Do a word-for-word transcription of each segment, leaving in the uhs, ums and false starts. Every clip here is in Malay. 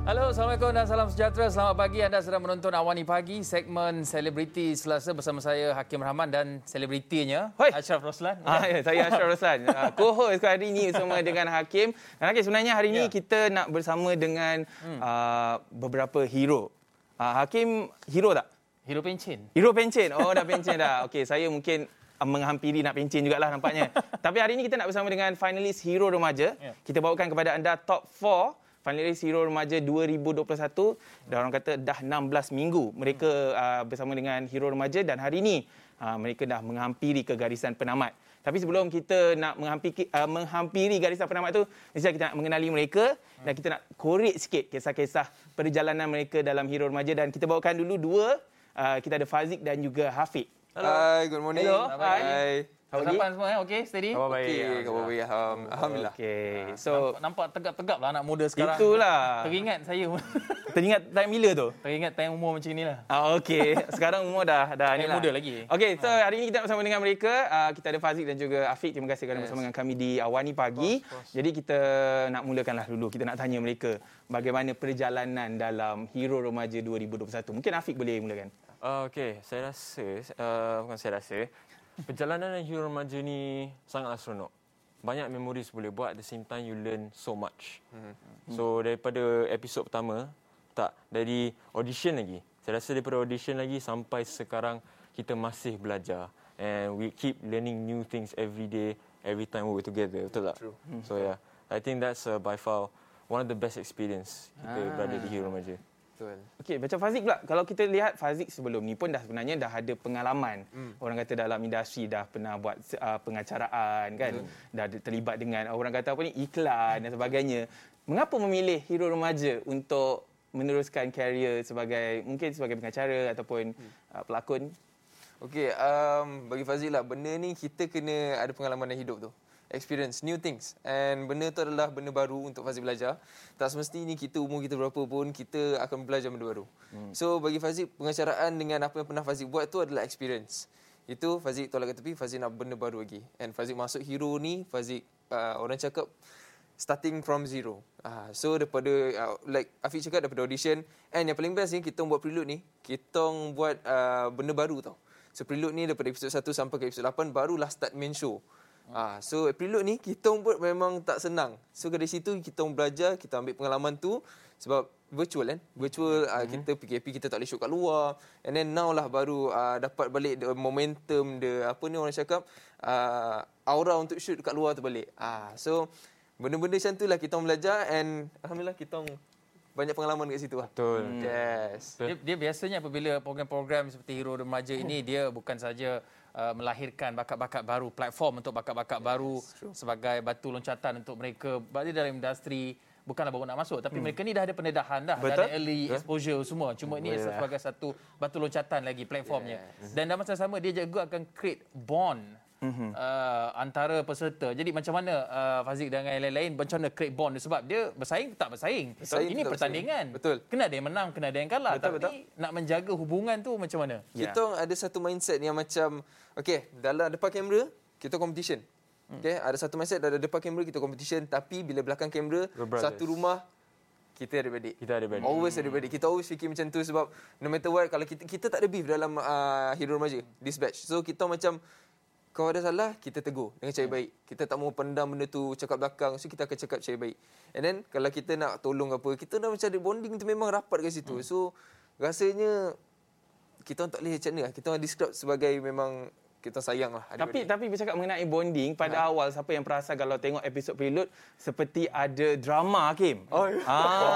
Halo, Assalamualaikum dan salam sejahtera. Selamat pagi. Anda sedang menonton Awani Pagi, segmen Selebriti Selasa bersama saya Hakim Rahman dan selebritinya Hoi. Ashraf Roslan. Ah, ya, saya Ashraf Roslan. Uh, co-host hari ini bersama dengan Hakim. Dan Hakim, sebenarnya hari ini Ya. kita nak bersama dengan hmm. uh, beberapa hero. Uh, Hakim, hero tak? Hero pencen. Hero pencen. Oh, dah pencen dah. Okey, saya mungkin uh, menghampiri nak pencen jugalah nampaknya. Tapi hari ini kita nak bersama dengan finalis hero remaja. Ya. Kita bawakan kepada anda top empat finalis hero remaja dua ribu dua puluh satu. Dan orang kata dah enam belas minggu mereka uh, bersama dengan hero remaja dan hari ini uh, mereka dah menghampiri ke garisan penamat. Tapi sebelum kita nak menghampiri, uh, menghampiri garisan penamat tu, mesti kita nak mengenali mereka dan kita nak korek sikit kisah-kisah perjalanan mereka dalam hero remaja. Dan kita bawakan dulu dua. Uh, kita ada Fazik dan juga Hafiq. Hello. Hi, good morning. Hello. Hi. Hi. Khabar semua eh? Okey, steady? Khabar baik. Okey, khabar baik. Alham- Alhamdulillah. Okey. So, Nampak, nampak tegap-tegap lah anak muda sekarang. itulah. Teringat saya. Teringat time bila tu? Teringat time umur macam ni lah. Ah, okey. Sekarang umur dah dah Saya ni lah. muda lagi. Okey, so hari ini kita bersama dengan mereka. Uh, kita ada Fazik dan juga Afiq. Terima kasih kerana Yes. bersama dengan kami di Awani Pagi. Of course. Jadi kita nak mulakanlah dulu. Kita nak tanya mereka bagaimana perjalanan dalam Hero Remaja dua ribu dua puluh satu. Mungkin Afiq boleh mulakan. Uh, Okey, saya rasa, uh, bukan saya rasa, perjalanan hero remaja ni sangatlah seronok. Banyak memories boleh buat, at the same time you learn so much. Mm-hmm. So daripada episod pertama, tak, dari audition lagi. Saya rasa daripada audition lagi sampai sekarang kita masih belajar. And we keep learning new things every day, every time we work together. Betul tak? True. So yeah, I think that's uh, by far one of the best experience kita Ah. berada di hero remaja. Betul. Okey, macam Fazik pula. Kalau kita lihat Fazik sebelum ni pun dah sebenarnya dah ada pengalaman. Hmm. Orang kata dalam industri dah pernah buat uh, pengacaraan kan. Hmm. Dah ada terlibat dengan orang kata apa ni iklan dan sebagainya. Mengapa memilih hero remaja untuk meneruskan karier sebagai mungkin sebagai pengacara ataupun hmm. uh, pelakon? Okey, um, bagi Fazil lah, benda ni kita kena ada pengalaman dalam hidup tu. Experience new things, and benda tu adalah benda baru untuk Fazil belajar. Tak semestinya kita umur kita berapa pun kita akan belajar benda baru. Hmm. So bagi Fazil, pengacaraan dengan apa yang pernah Fazil buat tu adalah experience. Itu Fazil tolak ke tepi, Fazil nak benda baru lagi. And Fazil masuk hero ni, Fazil uh, orang cakap starting from zero. Uh, so daripada uh, like Afiq cakap daripada audition, and yang paling best ni kita buat prelude ni, kita buat uh, benda baru tau. So prelude ni daripada episod satu sampai ke episod lapan barulah start main show. Ah, so prelude ni kita buat memang tak senang. So dari situ kita belajar, kita ambil pengalaman tu sebab virtual kan. Virtual mm-hmm. uh, kita P K P kita tak boleh shoot kat luar. And then now lah baru uh, dapat balik the momentum, the apa ni orang cakap uh, aura untuk shoot kat luar tu balik. Ah, so benda-benda macam tu lah kita belajar, and alhamdulillah kita banyak pengalaman kat situ lah. Betul. Hmm. Yes. Dia, dia biasanya apabila program-program seperti Hero Remaja ini, dia bukan saja uh, melahirkan bakat-bakat baru, platform untuk bakat-bakat yes, baru true. Sebagai batu loncatan untuk mereka berada dalam industri. Bukanlah baru nak masuk, tapi hmm. mereka ni dah ada pendedahan dah. Betul? Dah ada early yeah. exposure semua. Cuma ini yeah. sebagai satu batu loncatan lagi platformnya. Yes. Dan dalam masa sama, dia juga akan create bond Mm-hmm. Uh, antara peserta. Jadi macam mana uh, Fazik dengan yang lain-lain macam mana create bond, sebab dia bersaing tak bersaing. bersaing Ini pertandingan. Bersaing. Betul. Kena ada yang menang, kena ada yang kalah. Betul, Tapi betul. nak menjaga hubungan tu macam mana? Kita yeah. ada satu mindset yang macam okey, dalam depan kamera kita competition. Hmm. Okey, ada satu mindset dalam depan kamera kita competition, tapi bila belakang kamera satu rumah kita ada beradik. Kita ada beradik. Always ada beradik. Kita always fikir macam tu sebab no matter what, kalau kita kita tak ada beef dalam uh, Hero Remaja this batch. So kita macam kalau ada salah, kita tegur dengan cara baik. Kita tak mau pendam benda tu, cakap belakang. So, kita akan cakap cara baik. And then, kalau kita nak tolong apa, kita dah macam ada bonding tu memang rapat kat situ. Hmm. So, rasanya, kita tak boleh macam mana lah. Kita orang describe sebagai memang kita sayang lah. Tapi tapi bercakap mengenai bonding, pada ha. awal siapa yang perasan kalau tengok episod prelude seperti ada drama, Hakim? Oh, ya.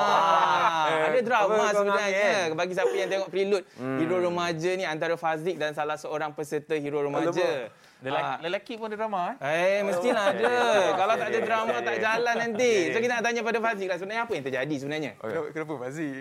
Ah, eh, ada drama sebenarnya. kan? Bagi siapa yang tengok prelude hmm. Hero Remaja ni antara Fazik dan salah seorang peserta Hero Remaja. Lelaki, ah. lelaki pun ada drama eh? Eh, mestilah ada. Okay. Kalau tak ada drama Okay. tak jalan nanti. So kita nak tanya pada Fazik lah, sebenarnya apa yang terjadi sebenarnya? Okay. Kenapa, kenapa Fazil?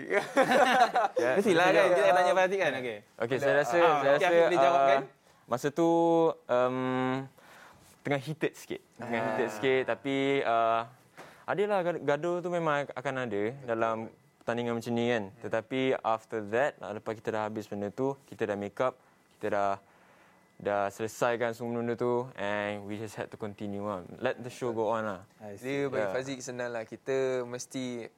Yeah. Mestilah kan kita nak tanya Fazik kan. Okey. Okey, saya rasa Ah, saya okay, rasa Afiq boleh jawabkan? uh, masa tu um, tengah heated sikit. Tengah Ah. heated sikit, tapi uh, adalah gaduh tu memang akan ada dalam pertandingan macam ni kan. Tetapi after that, lepas kita dah habis benda tu, kita dah make up, kita dah dah selesaikan semua benda tu, and we just had to continue on. Let the show go on lah. Dia bagi Yeah. Fazik senang lah. Kita mesti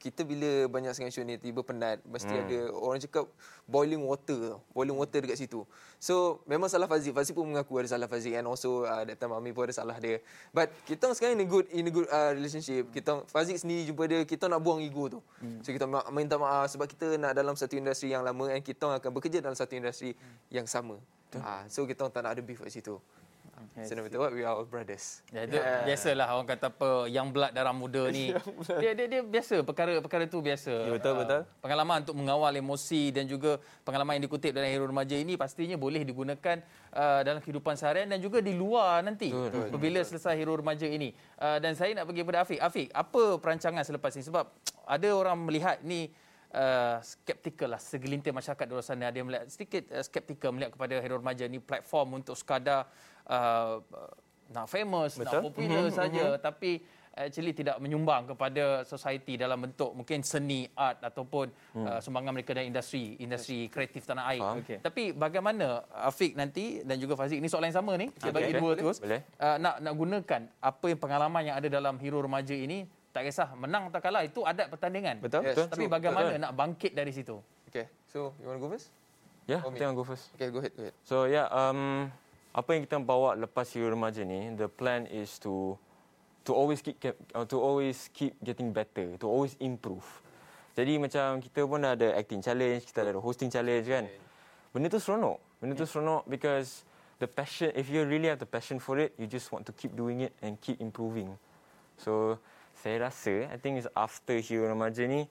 kita bila banyak sangat show ni tiba penat, mesti Hmm. ada orang cakap boiling water tau. Boiling water dekat situ. So memang salah Fazik. Fazik pun mengaku ada salah Fazik, and also uh, that time Amir pun ada salah dia. But kita orang sekarang in a good in a good uh, relationship. Kita Fazik sendiri jumpa dia, kita nak buang ego tu. Hmm. So kita ma- minta maaf sebab kita nak dalam satu industri yang lama, and kita orang akan bekerja dalam satu industri hmm. yang sama. Uh, so kita orang tak nak ada beef kat situ. So no matter what, we are all brothers. Ya, itu yeah. biasalah orang kata apa, yang blood darah muda ni. dia, dia dia biasa, perkara-perkara tu biasa. Ya, betul, betul. Uh, pengalaman untuk mengawal emosi dan juga pengalaman yang dikutip dalam Hero Remaja ini pastinya boleh digunakan uh, dalam kehidupan seharian dan juga di luar nanti. Betul, apabila selesai Hero Remaja ini. Uh, dan saya nak pergi kepada Afiq. Afiq, apa perancangan selepas ini? Sebab ada orang melihat ni Uh, skeptikal lah, segelintir masyarakat di luar sana ada yang melihat sedikit uh, skeptikal melihat kepada Hero Remaja ni platform untuk sekadar uh, nak famous, Betul. nak popular Mm-hmm. saja, tapi actually tidak menyumbang kepada society dalam bentuk mungkin seni, art ataupun mm. uh, sumbangan mereka dalam industri industri kreatif tanah air. Okay. Tapi bagaimana Afiq nanti dan juga Fazik, ni soalan yang sama ni, saya Okay. bagi dua Boleh. terus. Boleh. Uh, nak nak gunakan apa yang pengalaman yang ada dalam Hero Remaja ini, tak kisah menang atau kalah, itu adat pertandingan. Betul? Yes, Tapi true. bagaimana Betul. nak bangkit dari situ? Okay, so you want to go first? Yeah, Oh, I me. think I'll go first. Okay, go ahead, go ahead. So yeah, um, apa yang kita bawa lepas Hero Remaja ni, the plan is to to always keep uh, to always keep getting better, to always improve. Jadi macam kita pun ada acting challenge, kita ada hosting challenge kan. Benda tu seronok. Benda tu seronok because the passion, if you really have the passion for it, you just want to keep doing it and keep improving. So saya rasa, I think it's after Hero Remaja ni,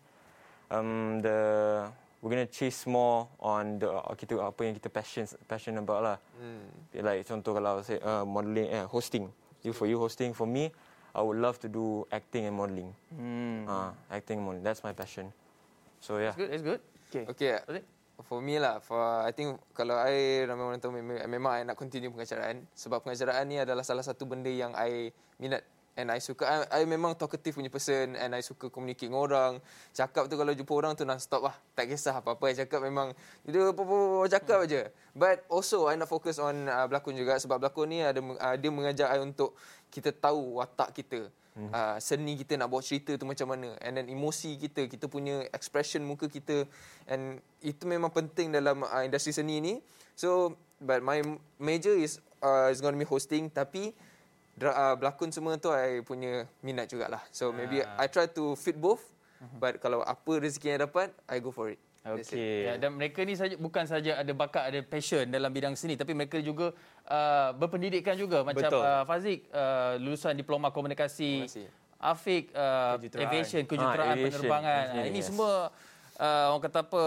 um, the we're gonna chase more on the uh, kita apa yang kita passion passion about lah. Hmm. Like contoh kalau saya uh, modeling, eh, hosting. You for you hosting, for me, I would love to do acting and modeling. Hmm. Uh, acting and modeling, that's my passion. So yeah. It's good, it's good. Okay. Okay, Fazik? for me lah, for I think kalau I ramai orang tahu memang, memang I nak continue pengacaraan sebab pengacaraan ni adalah salah satu benda yang I minat. And I suka, I, I memang talkative punya person, and I suka communicate dengan orang. Cakap tu kalau jumpa orang tu non-stop lah. Tak kisah apa-apa yang cakap, memang dia apa-apa cakap aja. But also I nak fokus on uh, berlakon juga sebab berlakon ni ada uh, dia mengajar I untuk kita tahu watak kita. Hmm. Uh, seni kita nak bawa cerita tu macam mana, and then emosi kita, kita punya expression muka kita, and itu memang penting dalam uh, industri seni ni. So but my major is uh, is going to be hosting, tapi uh, berlakon semua tu I punya minat jugalah. So maybe I try to fit both, but kalau apa rezeki yang dapat, I go for it. That's it. Okay. Ya, dan mereka ni saja bukan saja ada bakat, ada passion dalam bidang seni, tapi mereka juga uh, berpendidikan juga. Macam uh, Fazik uh, lulusan diploma komunikasi, Komunikasi. Afiq uh, Kejuruteraan. aviation, kejuruteraan Ah, aviation. penerbangan. Aviation, Ini yes. semua uh, orang kata apa,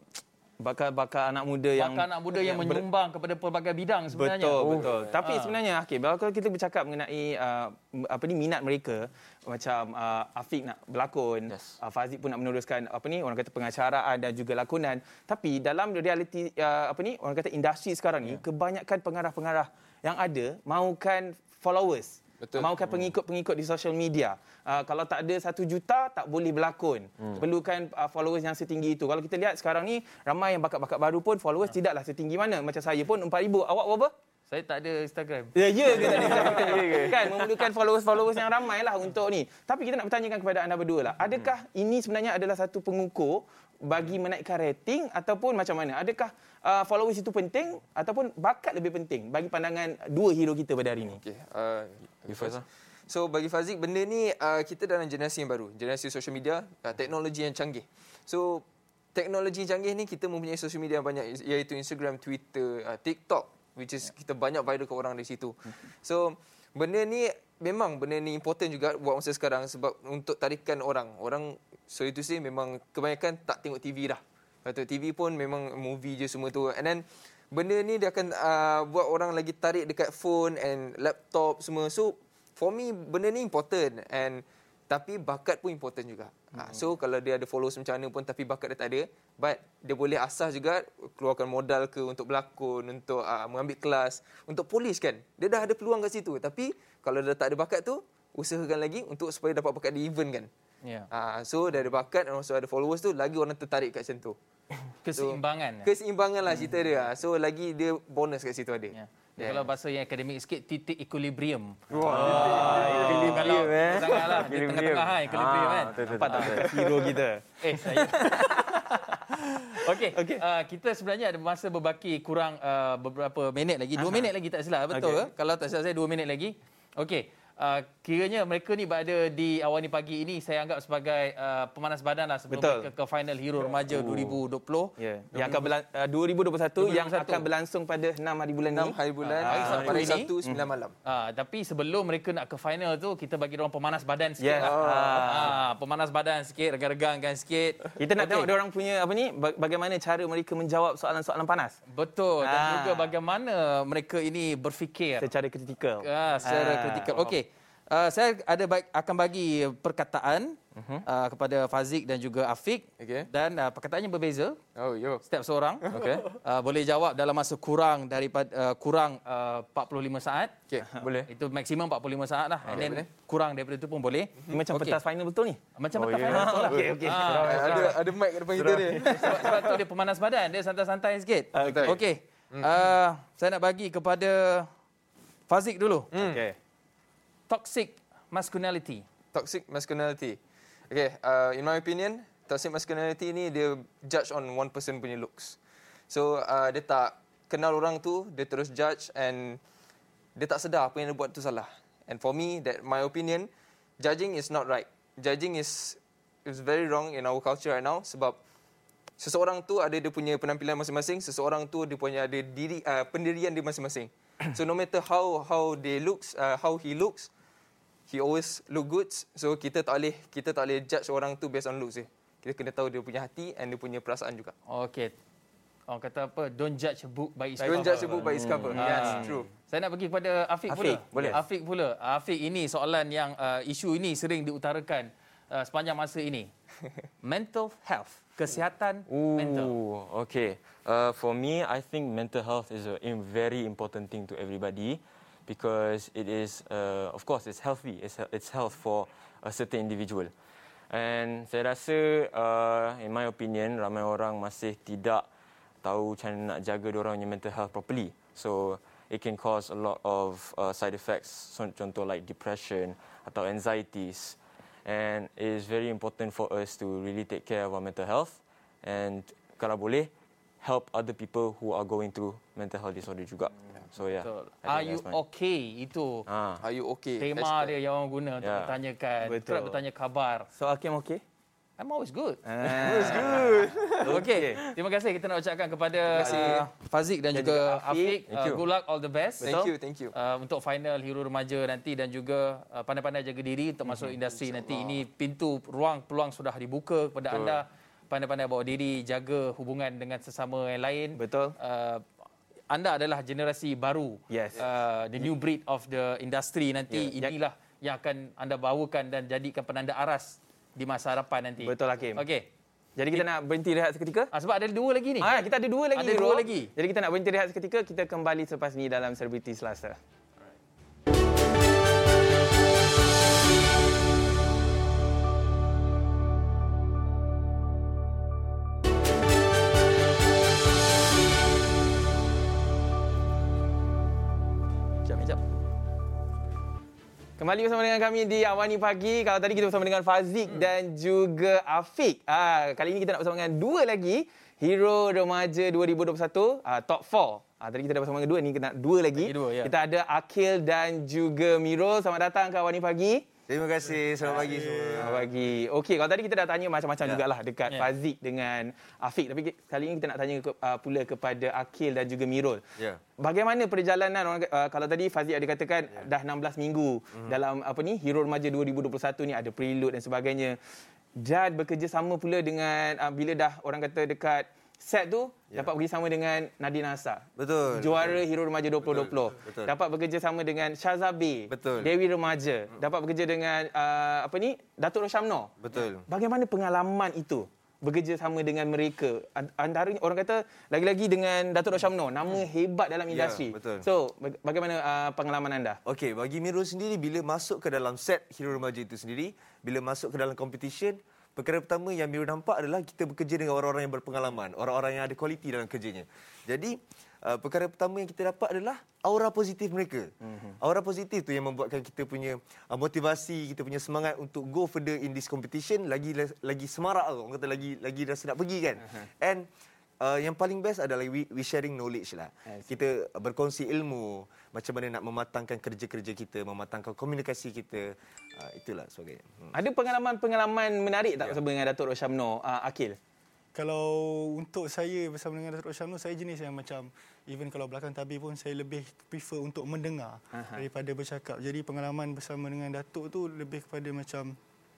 Bakat-bakat anak muda yang bakat anak muda yang ber- menyumbang kepada pelbagai bidang sebenarnya. Betul, Oh. betul. Tapi Ah. sebenarnya, okay, kalau kita bercakap mengenai uh, apa ni minat mereka, macam uh, Afiq nak berlakon, Yes. uh, Fazik pun nak meneruskan apa ni orang kata pengacaraan dan juga lakonan. Tapi dalam realiti uh, apa ni orang kata industri sekarang ni, kebanyakan pengarah-pengarah yang ada mahukan followers. Betul. Mahukan pengikut-pengikut di social media. Uh, kalau tak ada satu juta, tak boleh berlakon. Hmm. Perlukan uh, followers yang setinggi itu. Kalau kita lihat sekarang ni, ramai yang bakat-bakat baru pun followers hmm. tidaklah setinggi mana. Macam saya pun empat ribu. Awak berapa? Saya tak ada Instagram. Ya, ya ke tak ada Instagram? Kan, memerlukan followers-followers yang ramai lah untuk ni. Tapi kita nak bertanyakan kepada anda berdua lah. Adakah ini sebenarnya adalah satu pengukur bagi menaikkan rating ataupun macam mana? Adakah uh, followers itu penting ataupun bakat lebih penting bagi pandangan dua hero kita pada hari ini? Okay, uh, You first lah. So bagi Fazik, benda ni uh, kita dalam generasi yang baru, generasi social media, uh, teknologi yang canggih. So teknologi canggih ni kita mempunyai social media yang banyak, iaitu Instagram, Twitter, uh, TikTok, which is kita banyak viral ke orang di situ. So benda ni memang benda ni important juga buat masa sekarang sebab untuk tarikan orang. Orang so itu sih memang kebanyakan tak tengok T V dah. Lepas tu T V pun memang movie je semua tu. And then benda ni dia akan uh, buat orang lagi tarik dekat phone and laptop semua. So for me benda ni important, and tapi bakat pun important juga. Hmm. So kalau dia ada followers macam mana pun tapi bakat dia tak ada, but dia boleh asah juga, keluarkan modal ke untuk berlakon, untuk uh, mengambil kelas, untuk polish kan. Dia dah ada peluang kat situ. Tapi kalau dia tak ada bakat tu, usahakan lagi untuk supaya dapat bakat di event kan. Ya. Uh, so dia ada bakat dan also ada followers tu, lagi orang tertarik kat situ. Keseimbangan. Keseimbangan lah cerita dia. So lagi dia bonus kat situ ada. Ya. Yeah. Kalau bahasa yang akademik sikit, titik equilibrium. Wah, Kalau eh. sangat lah. Di tengah-tengah kan, equilibrium kan. Nampak tak hero kita? Eh, saya... Okey, Okey. uh, kita sebenarnya ada masa berbaki kurang uh, beberapa minit lagi. Dua minit lagi tak silap, betul Okey. ke? Kalau tak silap saya dua minit lagi. Okey. Uh, kiranya mereka ni berada di Awani Pagi ini saya anggap sebagai uh, pemanas badan lah sebelum Betul. mereka ke final Hero Remaja dua ribu dua puluh. Ya, yang akan berlan- uh, dua ribu dua puluh satu yang dua ribu dua puluh satu. akan berlangsung pada enam hari bulan enam ni. hari bulan Ah, ah, Sabtu pada ini. Sabtu sembilan malam. Ah, tapi sebelum mereka nak ke final tu kita bagi orang pemanas badan sikit Yes. lah. Oh. Ah, pemanas badan sikit, regang-regangkan sikit. Kita nak Okey. tengok dia orang punya apa ni, ba- bagaimana cara mereka menjawab soalan-soalan panas Betul, dan Ah. juga bagaimana mereka ini berfikir secara kritikal. ah, secara Ah. kritikal. Okey. Uh, saya ada baik, akan bagi perkataan uh-huh. uh, kepada Fazik dan juga Afiq. Okey. Dan uh, perkataannya berbeza Oh, yo. setiap seorang. Okey. Uh, boleh jawab dalam masa kurang daripada uh, kurang uh, empat puluh lima saat. Okey. Boleh. Itu maksimum empat puluh lima saat lah. And then boleh. kurang daripada itu pun boleh. Ini macam Okey. pentas final betul ni. Macam Oh, betul ya. final betul lah. Okey, okey. Ah, Ada ada mic kat depan kita ni. sebab, sebab tu dia pemanas badan. Dia santai-santai sikit. Okey. Okey. Uh, saya nak bagi kepada Fazik dulu. Okey. Toxic masculinity. Toxic masculinity. Okay, uh, in my opinion, toxic masculinity ni dia judge on one person punya looks. So, uh, dia tak kenal orang tu, dia terus judge and dia tak sedar apa yang dia buat tu salah. And for me, that my opinion, judging is not right. Judging is is very wrong in our culture right now sebab seseorang tu ada dia punya penampilan masing-masing, seseorang tu dia punya ada diri uh, pendirian dia masing-masing. So no matter how how they looks, uh, how he looks, he always look good. So kita tak boleh kita tak boleh judge orang tu based on looks je. Kita kena tahu dia punya hati and dia punya perasaan juga. Okey. Orang kata apa? Don't judge a book by its Don't cover. judge a book by its cover. Ah. Yes, true. Saya nak pergi kepada Afiq, Afiq, pula. boleh. Afiq pula. Afiq, ini soalan yang uh, isu ini sering diutarakan uh, sepanjang masa ini. Mental health, kesihatan mental. Ooh, okay. Uh, for me, I think mental health is a im- very important thing to everybody because it is, uh, of course, it's healthy. It's, it's health for a certain individual. And saya rasa, uh, in my opinion, ramai orang masih tidak tahu macam mana nak jaga diorang punya mental health properly. So, it can cause a lot of uh, side effects, so, contoh like depression atau anxieties. And it is very important for us to really take care of our mental health and kalau boleh help other people who are going through mental health disorder juga. So yeah. Betul. I think Are you that's mine. okay? Itu Ah. Are you okay? tema Hashtag. dia yang orang guna untuk Ya. bertanyakan. Betul. Kerap bertanya khabar. So Hakim okey? I'm always good. Ah. good. Okey. Terima kasih kita nak ucapkan kepada uh, Fazik dan, Dan juga juga Afiq. Afiq. Uh, Thank you. good luck, all the best. Thank you, thank you. Uh, untuk final Hero Remaja nanti dan juga uh, pandai-pandai jaga diri untuk masuk industri nanti. Ini pintu ruang peluang sudah dibuka kepada anda. Pandai-pandai bawa diri, jaga hubungan dengan sesama yang lain. Betul. Uh, anda adalah generasi baru. Yes. Uh, the new breed of the industry nanti. Yeah. Inilah yang akan anda bawakan dan jadikan penanda aras di masa hadapan nanti. Betul, Hakim. Okey. Jadi kita nak berhenti rehat seketika? Ah, sebab ada dua lagi ni. Ah, kita ada dua lagi. Ada Hero. dua lagi. Jadi kita nak berhenti rehat seketika, kita kembali selepas ni dalam Selebriti Selasa. Jap, jap. Kembali bersama dengan kami di Awani Pagi. Kalau tadi kita bersama dengan Fazik hmm. dan juga Afiq. Ah, kali ini kita nak bersama dengan dua lagi Hero Remaja dua ribu dua puluh satu, ah, top empat. Ah, tadi kita dah bersama dengan dua, ni kita nak dua lagi. Lagi dua, ya. Kita ada Akil dan juga Mirul. Selamat datang ke Awani Pagi. Terima kasih. Selamat pagi semua. Selamat pagi. Okey, kalau tadi kita dah tanya macam-macam Ya. jugalah dekat Ya. Fazik dengan Afiq. Tapi kali ini kita nak tanya ke, uh, pula kepada Akil dan juga Mirul. Ya. Bagaimana perjalanan orang uh, kalau tadi Fazik ada katakan yeah. dah enam belas minggu mm-hmm. dalam apa ni Hero Remaja dua ribu dua puluh satu ni, ada prelude dan sebagainya. Dan bekerjasama pula dengan uh, bila dah orang kata dekat set tu yeah. dapat bekerjasama dengan Nadine Asa. Betul. Juara Hero Remaja dua ribu dua puluh. Betul. Dapat bekerjasama dengan Syazabi. Betul. Dewi Remaja. Dapat bekerja dengan uh, apa ni Datuk Roshamno. Betul. Bagaimana pengalaman itu? Bekerja sama dengan mereka. Antaranya orang kata lagi-lagi dengan Datuk Roshamno, nama hebat dalam Ya, industri. betul. So, baga- bagaimana uh, pengalaman anda? Okey, bagi Mirul sendiri, bila masuk ke dalam set Hero Remaja itu sendiri, bila masuk ke dalam competition, perkara pertama yang Mirul nampak adalah kita bekerja dengan orang-orang yang berpengalaman, orang-orang yang ada kualiti dalam kerjanya. Jadi, uh, perkara pertama yang kita dapat adalah aura positif mereka. Mm-hmm. Aura positif tu yang membuatkan kita punya uh, motivasi, kita punya semangat untuk go further in this competition lagi lagi semarak tau. Orang kata lagi lagi rasa nak pergi kan. Uh-huh. And Uh, yang paling best adalah we, we sharing knowledge lah. Kita berkongsi ilmu, macam mana nak mematangkan kerja-kerja kita, mematangkan komunikasi kita. Uh, itulah sebagainya. Hmm. Ada pengalaman-pengalaman menarik tak yeah. bersama dengan Datuk Roshamno, uh, Akil? Kalau untuk saya bersama dengan Datuk Roshamno, saya jenis yang macam, even kalau belakang tabir pun saya lebih prefer untuk mendengar Aha. daripada bercakap. Jadi pengalaman bersama dengan Datuk tu lebih kepada macam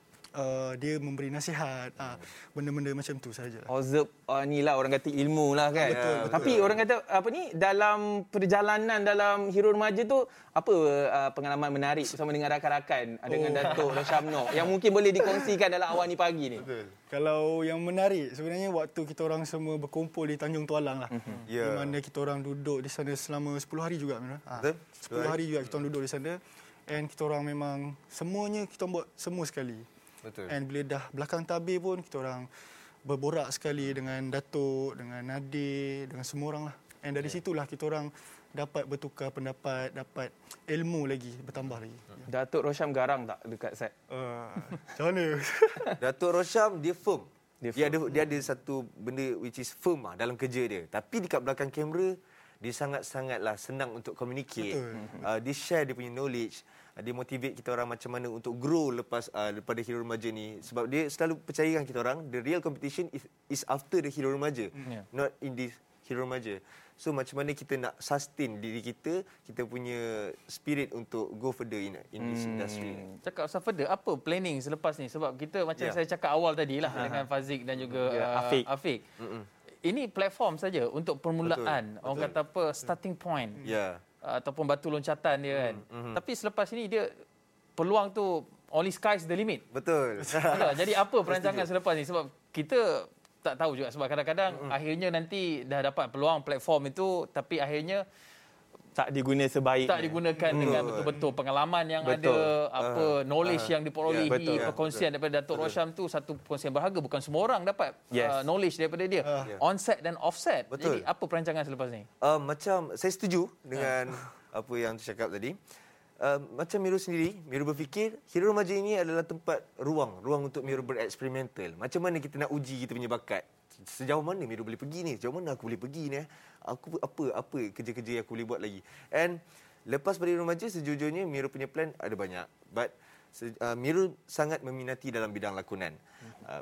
Uh, dia memberi nasihat, uh, benda-benda macam tu sajalah. Observe, uh, ni lah orang kata ilmu lah kan. Betul, betul. Tapi orang kata apa ni, dalam perjalanan dalam Hero Remaja tu, apa uh, pengalaman menarik bersama dengan rakan-rakan oh. dengan Datuk Roshamno yang mungkin boleh dikongsikan dalam awal ni pagi ni? Betul. Kalau yang menarik sebenarnya waktu kita orang semua berkumpul di Tanjung Tualang lah. Mm-hmm. Yeah. Di mana kita orang duduk di sana selama sepuluh hari juga. Betul. sepuluh hari juga kita orang duduk di sana. And kita orang memang semuanya kita orang buat semua sekali. Betul. And bila dah belakang tabir pun kita orang berborak sekali dengan Datuk, dengan Nadir, dengan semua orang lah. And dari yeah. situlah kita orang dapat bertukar pendapat, dapat ilmu lagi, bertambah lagi. Datuk Rosham garang tak dekat set? Uh, macam mana? Datuk Rosham dia firm. Dia, dia ada dia ada satu benda which is firm lah dalam kerja dia. Tapi dekat belakang kamera dia sangat-sangatlah senang untuk communicate. Uh, dia share dia punya knowledge. Dia motivate kita orang macam mana untuk grow lepas uh, daripada Hero Remaja ni, sebab dia selalu percayakan kita orang the real competition is, is after the Hero Remaja, yeah. not in this Hero Remaja. So macam mana kita nak sustain diri kita, kita punya spirit untuk go further in, in this hmm. industry. Cakap pasal further, apa planning selepas ni? Sebab kita macam yeah. saya cakap awal tadi lah uh-huh. dengan Fazik dan juga yeah. uh, Afiq. Afiq. Ini platform saja untuk permulaan. Betul. Orang Betul. kata apa, starting point. Ya. Yeah. Ataupun batu loncatan dia kan. Mm-hmm. Tapi selepas ini dia peluang tu only sky's the limit. Betul. Jadi apa perancangan selepas ni? Sebab kita tak tahu juga, sebab kadang-kadang mm-hmm. akhirnya nanti dah dapat peluang platform itu tapi akhirnya tak diguna sebaik. Tak digunakan hmm. dengan betul-betul pengalaman yang betul. ada, apa uh, knowledge uh, yang diperolehi, yeah, perkongsian yeah, daripada Datuk Rosham tu satu perkongsian berharga, bukan semua orang dapat yes. uh, knowledge daripada dia. Uh, yeah. Onset dan offset. Betul. Jadi apa perancangan selepas ni? Uh, macam saya setuju dengan uh. apa yang cakap tadi. Uh, macam Miru sendiri, Miru berfikir Hero Remaja ini adalah tempat ruang, ruang untuk Miru bereksperimental. Macam mana kita nak uji kita punya bakat? Sejauh mana Miru boleh pergi ni? Sejauh mana aku boleh pergi ni? Aku apa apa kerja-kerja yang aku boleh buat lagi? And lepas pada Hero Remaja, sejujurnya Miru punya plan ada banyak. But uh, Miru sangat meminati dalam bidang lakonan. Uh,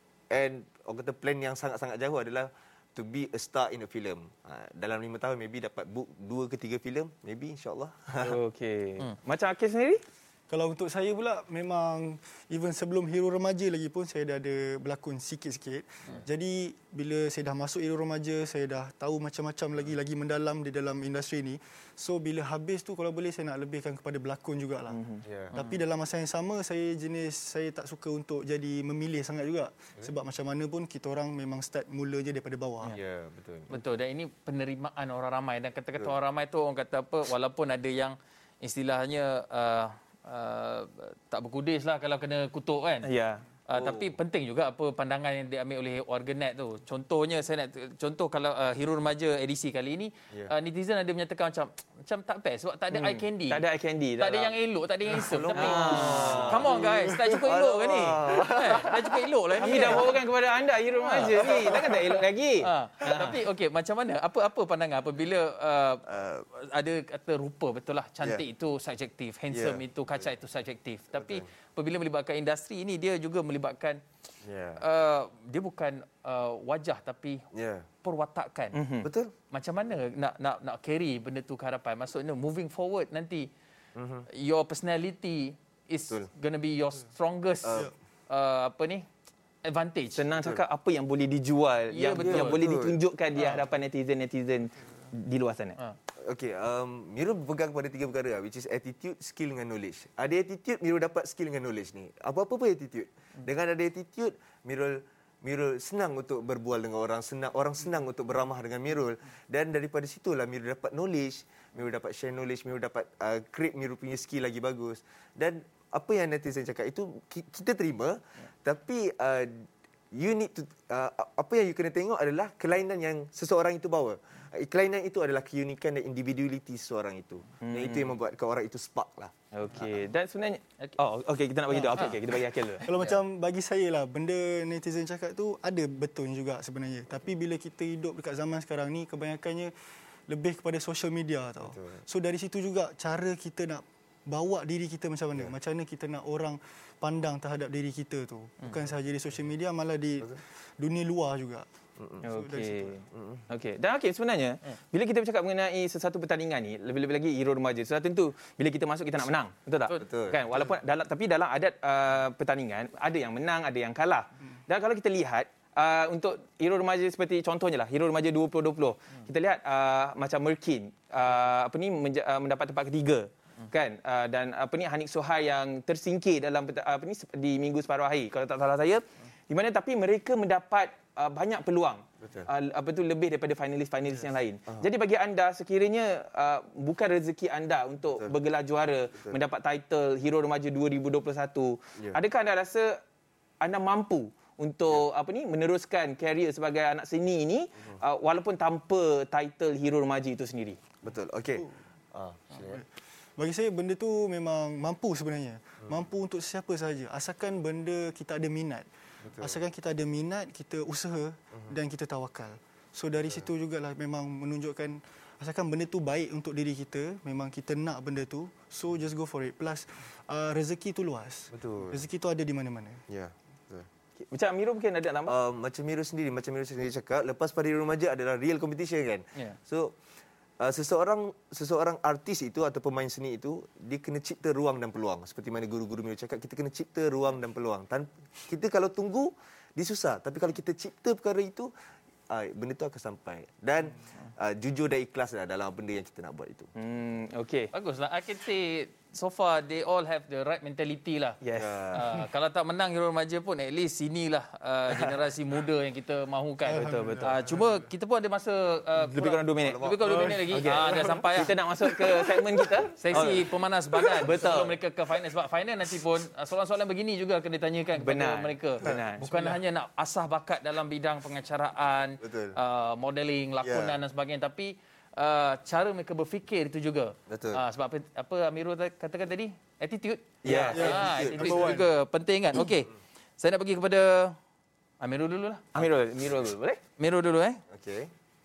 and orang kata plan yang sangat-sangat jauh adalah to be a star in a film. Uh, dalam lima tahun maybe dapat book dua ke tiga filem, maybe insyaAllah. Okey. Hmm. Macam Akil sendiri? Kalau untuk saya pula, memang even sebelum Hero Remaja lagi pun saya dah ada berlakon sikit-sikit. Hmm. Jadi bila saya dah masuk Hero Remaja, saya dah tahu macam-macam lagi, lagi mendalam di dalam industri ni. So bila habis tu, kalau boleh saya nak lebihkan kepada berlakon jugalah. Hmm. Yeah. Tapi hmm. dalam masa yang sama, saya jenis, saya tak suka untuk jadi memilih sangat juga. Hmm. Sebab macam mana pun kita orang memang start mula je daripada bawah. Ya, yeah, betul. Betul, dan ini penerimaan orang ramai. Dan kata-kata orang ramai tu, orang kata apa, walaupun ada yang istilahnya Uh, Uh, tak berkudis lah kalau kena kutuk kan. Ya. Uh, oh. Tapi penting juga apa pandangan yang diambil oleh warga net tu. Contohnya saya nak contoh kalau uh, Hero Remaja edisi kali ini, yeah. uh, netizen ada menyatakan macam macam tak best sebab tak ada hmm. eye candy. Tak ada eye candy. Tak ada yang elok, tak ada yang handsome. Tapi come on guys, tak cukup elok kan ni? Eh, tak cukup elok lah ni. Kami dah bawakan kepada anda Hero Remaja ni. Takkan tak elok lagi? Ha. Tapi okey, macam mana? Apa apa pandangan apabila uh, uh, ada kata rupa, betul lah, cantik yeah. itu subjektif, handsome yeah. itu, kacak itu subjektif. Tapi betul. Apabila melibatkan industri ini, dia juga melibatkan yeah. uh, dia bukan uh, wajah tapi yeah. perwatakan. Mm-hmm. Betul. Macam mana nak nak nak carry benda tu ke hadapan? Maksudnya moving forward nanti mm-hmm. your personality is going to be your strongest uh, uh, apa ni? advantage. Senang cakap apa yang boleh dijual, yeah, yang betul. yang boleh ditunjukkan di hadapan netizen-netizen di luar sana. Ha. Okey, um, Miru berpegang pada tiga perkara, which is attitude, skill dengan knowledge. Ada attitude, Miru dapat skill dengan knowledge ni. Apa-apa pun attitude. Dengan ada attitude, Mirul Mirul senang untuk berbual dengan orang, senang orang senang untuk beramah dengan Mirul, dan daripada situlah Mirul dapat knowledge, Mirul dapat share knowledge, Mirul dapat uh, create Mirul punya skill lagi bagus. Dan apa yang netizen cakap itu kita terima, yeah. tapi uh, you need to uh, apa yang you kena tengok adalah kelainan yang seseorang itu bawa. Uh, kelainan itu adalah keunikan dan individuality seseorang itu. Hmm. Dan itu yang membuatkan orang itu spark lah. Okey. Dan sebenarnya oh okey kita nak bagi tu. Okey okey kita bagi Akil dulu. Kalau macam bagi saya lah, benda netizen cakap tu ada betulnya juga sebenarnya. Tapi bila kita hidup dekat zaman sekarang ni, kebanyakannya lebih kepada social media tau. Betul. So dari situ juga cara kita nak bawa diri kita macam mana. Yeah. Macam mana kita nak orang pandang terhadap diri kita tu. Bukan hmm. sahaja di social media, malah di Betul. dunia luar juga. So, Okey. Okey. Dan Hakim sebenarnya bila kita bercakap mengenai sesuatu pertandingan ni, lebih-lebih lagi Hero Remaja, sudah tentu bila kita masuk kita nak menang. Betul tak? Betul. Kan walaupun dalam tapi dalam adat uh, pertandingan ada yang menang, ada yang kalah. Dan kalau kita lihat Uh, untuk Hero Remaja seperti contohnya lah Hero Remaja dua ribu dua puluh hmm. kita lihat uh, macam Merkin uh, apa ni menja- uh, mendapat tempat ketiga hmm. kan uh, dan apa ni Hanik Sohai yang tersingkir dalam uh, apa ni di minggu separuh akhir kalau tak salah saya hmm. di mana tapi mereka mendapat uh, banyak peluang uh, apa tu lebih daripada finalis-finalis yes. yang lain. Uh-huh. Jadi bagi anda sekiranya uh, bukan rezeki anda untuk Betul. bergelar juara Betul. mendapat title Hero Remaja dua ribu dua puluh satu yeah. adakah anda rasa anda mampu untuk yeah. apa ni meneruskan karier sebagai anak seni ini uh-huh. uh, walaupun tanpa title Hero Remaja itu sendiri? Betul. Okey. Uh. Ah, bagi saya benda tu memang mampu sebenarnya. Hmm. Mampu untuk siapa sahaja asalkan benda kita ada minat. Betul. Asalkan kita ada minat, kita usaha uh-huh. dan kita tawakal. So dari Betul. situ jugalah memang menunjukkan asalkan benda tu baik untuk diri kita, memang kita nak benda tu, so just go for it. Plus uh, rezeki tu luas. Betul. Rezeki tu ada di mana-mana. Ya. Yeah. Macam Miro mungkin ada nama? Uh, macam Miro sendiri, macam Miro sendiri cakap, lepas pada Hero Remaja adalah real competition kan. Yeah. So uh, seseorang seseorang artis itu atau pemain seni itu dia kena cipta ruang dan peluang. Seperti mana guru-guru Miro cakap, kita kena cipta ruang dan peluang. Tan- kita kalau tunggu dia susah, tapi kalau kita cipta perkara itu uh, benda itu akan sampai. Dan uh, jujur dan ikhlas lah dalam benda yang kita nak buat itu. Hmm, okey. Baguslah. I can say so far they all have the right mentality lah. Yes. Uh, kalau tak menang Hero Remaja pun at least inilah uh, generasi muda yang kita mahukan. Betul betul. Uh, cuma kita pun ada masa uh, lebih kurang dua minit. Lebih kurang dua minit lagi. Okay. Ah, dah sampai. Kita nak masuk ke segmen kita. Sesi oh. pemanas badan. Betul. Sebelum mereka ke final. Sebab final nanti pun uh, soalan-soalan begini juga akan ditanyakan kepada Benar. mereka. Benar. Bukan Benar. hanya nak asah bakat dalam bidang pengacaraan, uh, modeling, lakonan yeah. dan sebagainya, tapi Uh, cara mereka berfikir itu juga. Betul. Uh, sebab apa, apa Amirul katakan tadi? Attitude? Ya. Yeah. Ah, attitude, attitude juga penting kan. Okey. Saya nak bagi kepada Amirul dulu lah. Amirul, Amirul dulu. Boleh? Amirul dulu eh. Okey.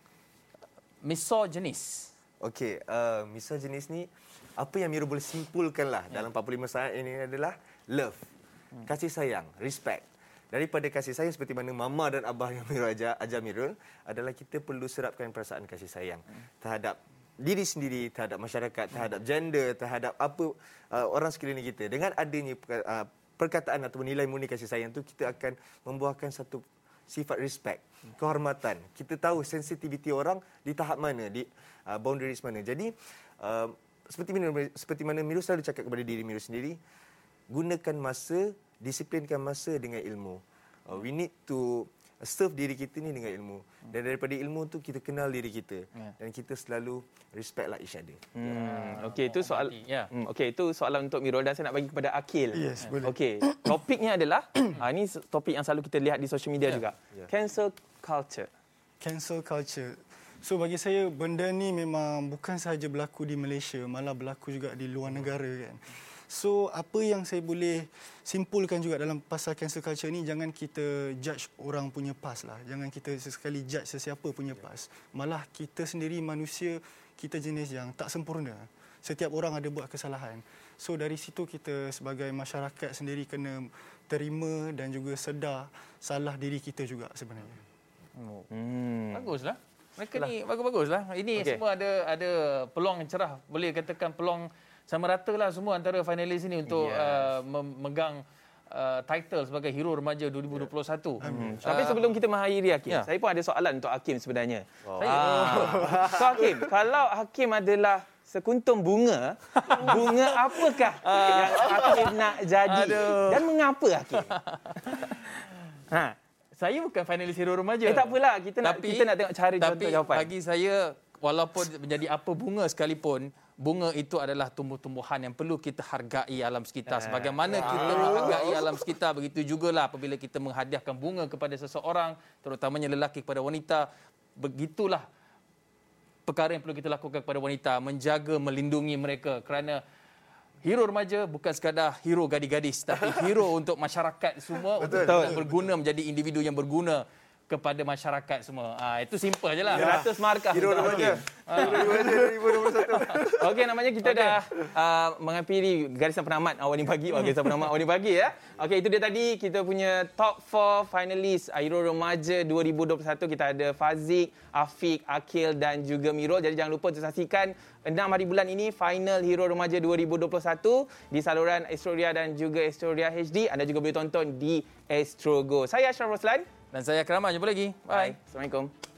Misogynis. Okey, uh, misogynis ni apa yang Miro boleh simpulkan lah yeah. dalam empat puluh lima saat ini adalah love. Hmm. Kasih sayang, respect. Daripada kasih sayang seperti mana mama dan abah yang Miro ajar, ajar Mirul adalah kita perlu serapkan perasaan kasih sayang terhadap diri sendiri, terhadap masyarakat, terhadap gender, terhadap apa uh, orang sekeliling kita. Dengan adanya uh, perkataan atau nilai murni kasih sayang tu, kita akan membuahkan satu sifat respect, kehormatan. Kita tahu sensitiviti orang di tahap mana, di uh, boundaries mana. Jadi uh, seperti mana seperti mana Miro selalu cakap kepada diri Miro sendiri, gunakan masa, disiplinkan masa dengan ilmu. Uh, we need to serve diri kita ni dengan ilmu. Dan daripada ilmu tu kita kenal diri kita. Yeah. Dan kita selalu respect like each other. Hmm. Yeah. Okey, itu soal yeah. hmm, okey, itu soalan untuk Mirul dan saya nak bagi kepada Akil. Yes, boleh. Okey, topiknya adalah ha, ini topik yang selalu kita lihat di social media yeah. juga. Yeah. Cancel culture. Cancel culture. So bagi saya benda ni memang bukan sahaja berlaku di Malaysia, malah berlaku juga di luar negara kan. So apa yang saya boleh simpulkan juga dalam pasal cancel culture ni, jangan kita judge orang punya past lah. Jangan kita sesekali judge sesiapa punya past. Malah kita sendiri manusia, kita jenis yang tak sempurna. Setiap orang ada buat kesalahan. So dari situ kita sebagai masyarakat sendiri kena terima dan juga sedar salah diri kita juga sebenarnya. Oh. Hmm. Baguslah. Mereka Itulah. ni bagus-baguslah. Ini okay. semua ada ada peluang yang cerah. Boleh katakan peluang sama rata lah semua antara finalis ini untuk yeah. uh, memegang uh, title sebagai Hero Remaja dua ribu dua puluh satu. Hmm. Uh, Tapi sebelum kita mengakhiri Hakim, yeah. saya pun ada soalan untuk Hakim sebenarnya. Wow. Saya, uh, so Hakim, kalau Hakim adalah sekuntum bunga, bunga apakah uh, yang Hakim nak jadi? Aduh. Dan mengapa Hakim? ha. Saya bukan finalis Hero Remaja. Eh tak apalah, kita nak tapi, kita nak tengok cara contoh jawapan. Tapi bagi saya, walaupun menjadi apa bunga sekalipun, bunga itu adalah tumbuh-tumbuhan yang perlu kita hargai alam sekitar. Sebagaimana kita menghargai alam sekitar, begitu jugalah apabila kita menghadiahkan bunga kepada seseorang, terutamanya lelaki kepada wanita, begitulah perkara yang perlu kita lakukan kepada wanita, menjaga, melindungi mereka, kerana hero remaja bukan sekadar hero gadis-gadis, tapi hero untuk masyarakat semua, untuk kita berguna menjadi individu yang berguna kepada masyarakat semua. Ha, itu simple je lah. seratus markah. Hero remaja. Hero remaja dua ribu dua puluh satu. Okey, namanya kita okay. dah uh, menghampiri garisan penamat awal ni pagi. Oh, garisan penamat awal ni pagi ya. Okey, itu dia tadi kita punya top four finalist Hero Remaja dua ribu dua puluh satu. Kita ada Fazik, Afiq, Akil dan juga Mirul. Jadi jangan lupa untuk saksikan enam hari bulan ini final Hero Remaja dua ribu dua puluh satu di saluran Astroria dan juga Astroria H D. Anda juga boleh tonton di Astrogo. Saya Ashraf Roslan. Dan saya Akraman. Jumpa lagi. Bye. Bye. Assalamualaikum.